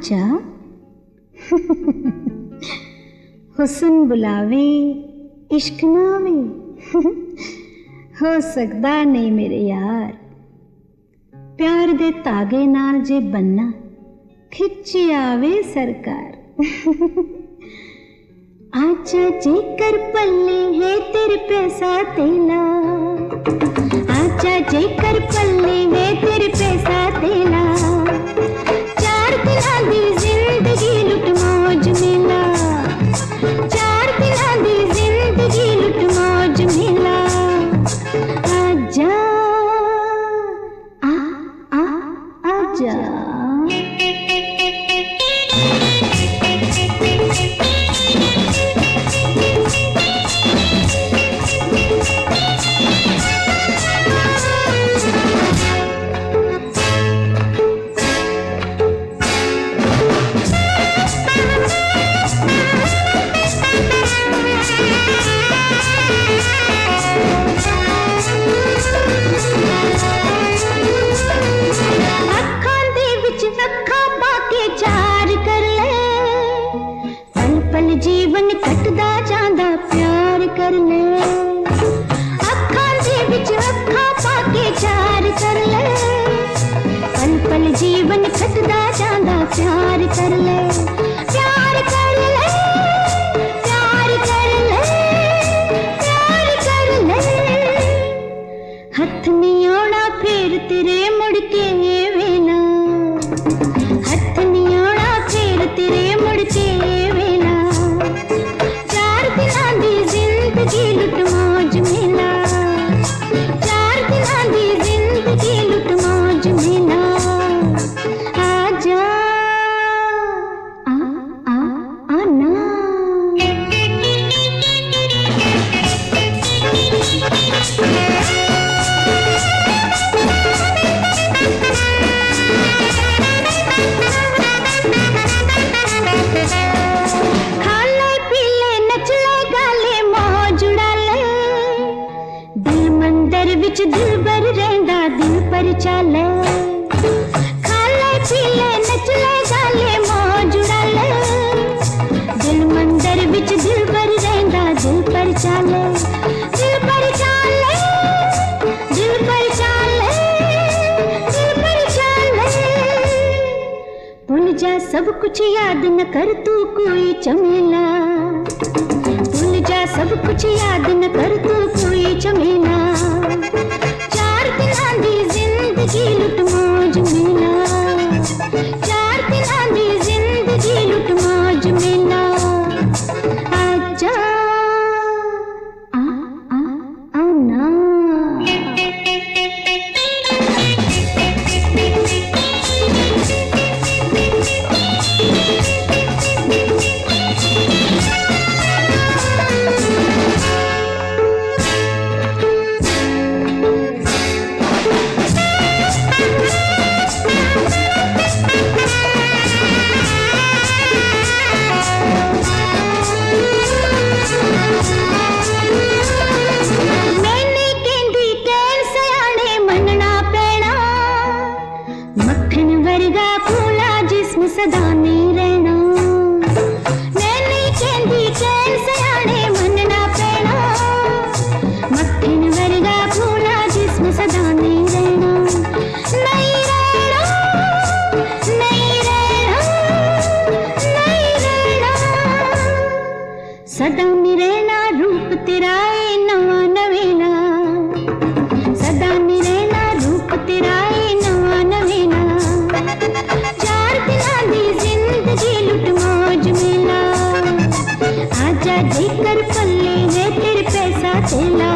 आजा हुस्न बुलावे इश्क नावे हो सकदा नहीं मेरे यार प्यार दे धागे नाल जे बन्ना खिंची आवे सरकार आजा जेकर पल्ले है तेरे पैसा तेला आजा जेकर पल्ले है तेरे पैसा तेला चार दिना दी जिंदगी लुट मौज मेला चार दिना दी जिंदगी लुट मौज मेला आजा आजा जीवन कटदा जांदा प्यार कर ले अखां दे विच अखां पाके चार कर ले पल पल जीवन कटदा जांदा प्यार कर ले प्यार कर ले प्यार कर ले प्यार कर ले हथ नहीं आना फिर तेरे मुड़ के वेला हथ नहीं आना फिर तेरे मुड़ के जिंदगी लुट मौज मेला चार दिना दी जिंदगी लुट मौज मेला आजा आना विच दिल भर रहंदा दिल पर चाले खाले पीले नचले गाले मौज उड़ाले दिल मंदिर विच दिल भर रहंदा दिल पर चाले दिल पर चाले दिल पर चाले दिल पर चाले भूल जा सब कुछ याद न कर तू कोई चमेला भूल जा सब कुछ याद न कर तू कोई चमेला चार दिना दी जिंदगी लुट मौज मेला चार दिना दी जिंदगी लुट मौज मेला आजा आना सदा नहीं रहना मैं नहीं कहंदी कैन सयाने मनना पैना मक्खन वर्गा फूला जिसमें सदा नहीं रहना नहीं रहना नहीं रहना नहीं रहना सदा नहीं रहना रूप तेरा है नवा नवेला सदा नहीं रहना रूप तेरा है नवा नवेला जिंदगी लुट मौज मेला आजा जेकर पल्ले है तेरे पैसा तेला